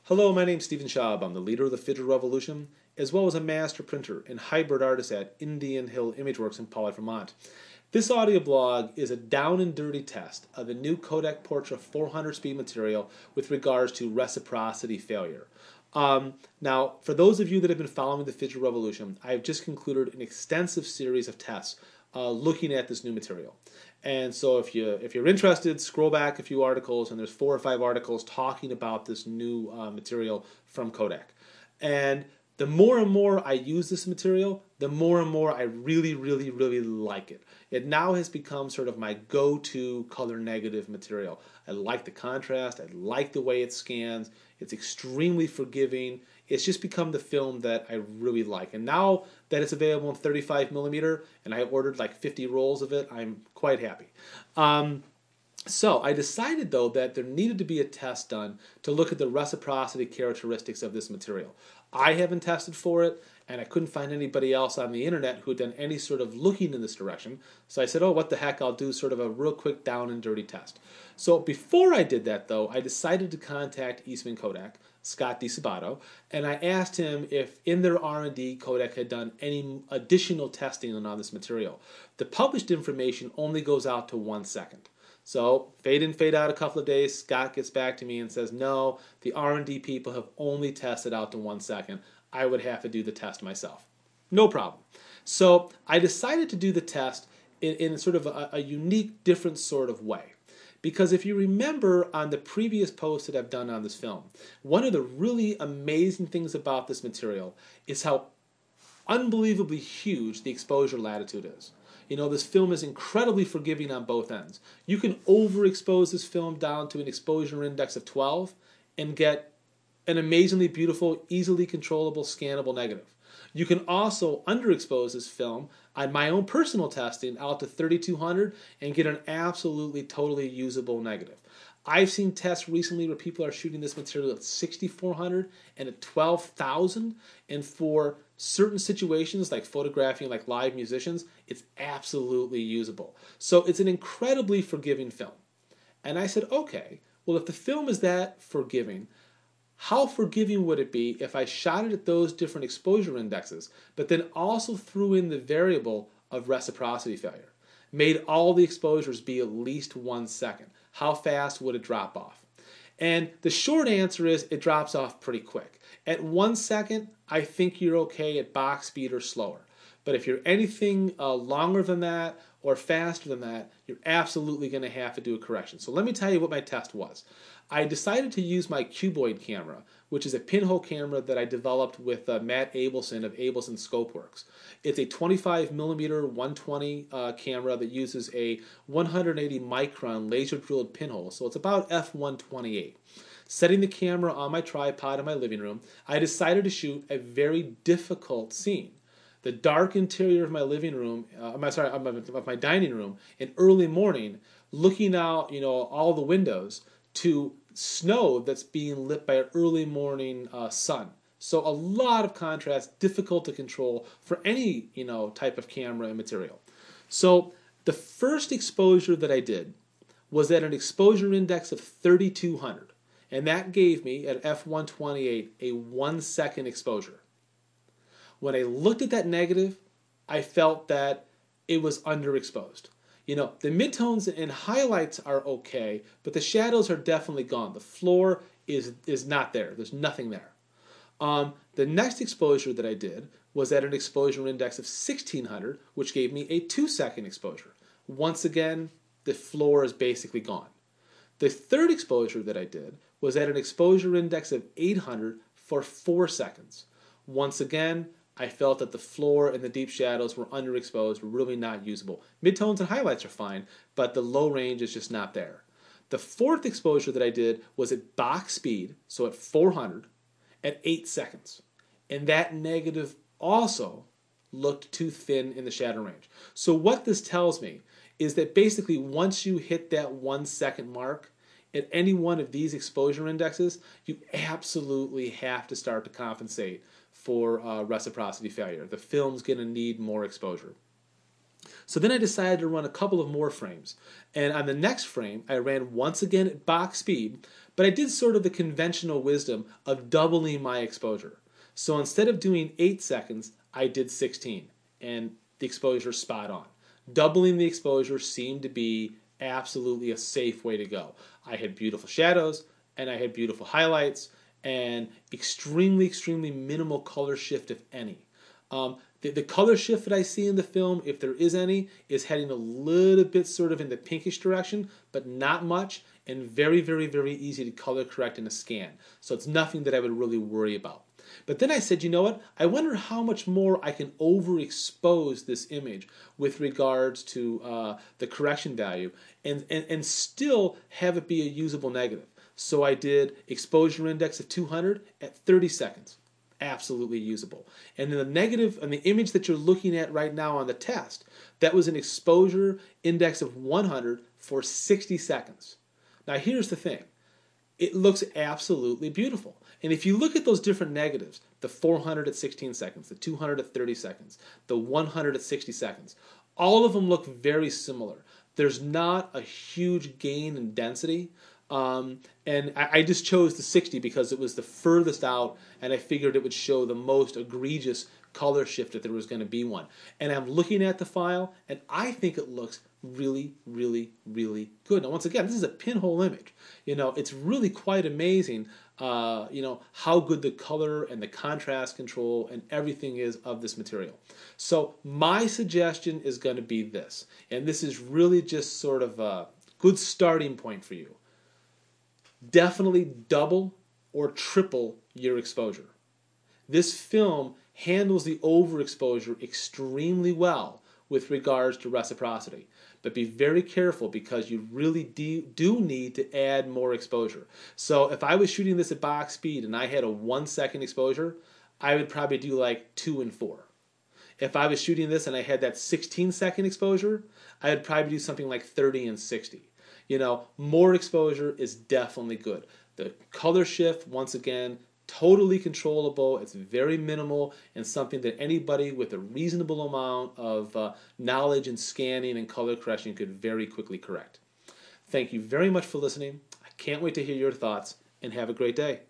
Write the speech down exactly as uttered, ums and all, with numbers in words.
Hello, my name's Stephen Schaub. I'm the leader of the Fidget Revolution, as well as a master printer and hybrid artist at Indian Hill Imageworks in Pollard, Vermont. This audio blog is a down and dirty test of the new Kodak Portra four hundred speed material with regards to reciprocity failure. Um, now, for those of you that have been following the Fidget Revolution, I have just concluded an extensive series of tests uh, looking at this new material. And so if, you, if you're interested, scroll back a few articles, and there's four or five articles talking about this new uh, material from Kodak. And the more and more I use this material, the more and more I really, really, really like it. It now has become sort of my go-to color negative material. I like the contrast. I like the way it scans. It's extremely forgiving. It's just become the film that I really like. And now that it's available in thirty-five millimeter, and I ordered like fifty rolls of it, I'm quite happy. Um, So I decided, though, that there needed to be a test done to look at the reciprocity characteristics of this material. I haven't tested for it, and I couldn't find anybody else on the internet who had done any sort of looking in this direction. So I said, oh, what the heck, I'll do sort of a real quick down and dirty test. So before I did that, though, I decided to contact Eastman Kodak, Scott DiSabato, and I asked him if in their R and D Kodak had done any additional testing on this material. The published information only goes out to one second. So fade in, fade out a couple of days, Scott gets back to me and says, no, the R and D people have only tested out to one second. I would have to do the test myself. No problem. So I decided to do the test in, in sort of a, a unique, different sort of way. Because if you remember on the previous posts that I've done on this film, one of the really amazing things about this material is how unbelievably huge the exposure latitude is. You know, this film is incredibly forgiving on both ends. You can overexpose this film down to an exposure index of twelve and get an amazingly beautiful, easily controllable, scannable negative. You can also underexpose this film on my own personal testing out to thirty-two hundred and get an absolutely, totally usable negative. I've seen tests recently where people are shooting this material at sixty-four hundred and at twelve thousand, and for certain situations like photographing like live musicians, it's absolutely usable. So it's an incredibly forgiving film. And I said, okay, well, if the film is that forgiving, how forgiving would it be if I shot it at those different exposure indexes, but then also threw in the variable of reciprocity failure? Made all the exposures be at least one second. How fast would it drop off? And the short answer is it drops off pretty quick. At one second, I think you're okay at box speed or slower. But if you're anything uh, longer than that or faster than that, you're absolutely going to have to do a correction. So let me tell you what my test was. I decided to use my Cuboid camera, which is a pinhole camera that I developed with uh, Matt Abelson of Abelson Scopeworks. It's a twenty-five millimeter one twenty uh, camera that uses a one hundred eighty micron laser drilled pinhole, so it's about f one twenty-eight. Setting the camera on my tripod in my living room, I decided to shoot a very difficult scene. The dark interior of my living room, uh, I'm sorry, of my, of my dining room, in early morning, looking out, you know, all the windows to snow that's being lit by an early morning uh, sun. So a lot of contrast, difficult to control for any, you know, type of camera and material. So the first exposure that I did was at an exposure index of thirty-two hundred, and that gave me at f one twenty-eight a one second exposure. When I looked at that negative, I felt that it was underexposed. You know, the midtones and highlights are okay, but the shadows are definitely gone. The floor is, is not there. There's nothing there. Um, the next exposure that I did was at an exposure index of sixteen hundred, which gave me a two second exposure. Once again, the floor is basically gone. The third exposure that I did was at an exposure index of eight hundred for four seconds. Once again, I felt that the floor and the deep shadows were underexposed, really not usable. Midtones and highlights are fine, but the low range is just not there. The fourth exposure that I did was at box speed, so at four hundred, at eight seconds. And that negative also looked too thin in the shadow range. So what this tells me is that basically once you hit that one second mark, at any one of these exposure indexes, you absolutely have to start to compensate for uh, reciprocity failure. The film's going to need more exposure. So then I decided to run a couple of more frames. And on the next frame, I ran once again at box speed, but I did sort of the conventional wisdom of doubling my exposure. So instead of doing eight seconds, I did sixteen, and the exposure spot on. Doubling the exposure seemed to be absolutely a safe way to go. I had beautiful shadows, and I had beautiful highlights, and extremely, extremely minimal color shift, if any. Um, the, the color shift that I see in the film, if there is any, is heading a little bit sort of in the pinkish direction, but not much, and very, very, very easy to color correct in a scan. So it's nothing that I would really worry about. But then I said, you know what? I wonder how much more I can overexpose this image with regards to uh, the correction value and, and, and still have it be a usable negative. So I did exposure index of two hundred at thirty seconds. Absolutely usable. And in the negative, and the image that you're looking at right now on the test, that was an exposure index of one hundred for sixty seconds. Now here's the thing. It looks absolutely beautiful. And if you look at those different negatives, the four hundred at sixteen seconds, the two hundred at thirty seconds, the one hundred at sixty seconds, all of them look very similar. There's not a huge gain in density. Um, and I, I just chose the sixty because it was the furthest out, and I figured it would show the most egregious color shift if there was going to be one. And I'm looking at the file, and I think it looks really, really, really good. Now, once again, this is a pinhole image. You know, it's really quite amazing, uh, you know, how good the color and the contrast control and everything is of this material. So my suggestion is going to be this, and this is really just sort of a good starting point for you. Definitely double or triple your exposure. This film handles the overexposure extremely well with regards to reciprocity. But be very careful because you really do, do need to add more exposure. So if I was shooting this at box speed and I had a one second exposure, I would probably do like two and four. If I was shooting this and I had that sixteen second exposure, I would probably do something like thirty and sixty. You know, more exposure is definitely good. The color shift, once again, totally controllable. It's very minimal and something that anybody with a reasonable amount of uh, knowledge in scanning and color correction could very quickly correct. Thank you very much for listening. I can't wait to hear your thoughts, and have a great day.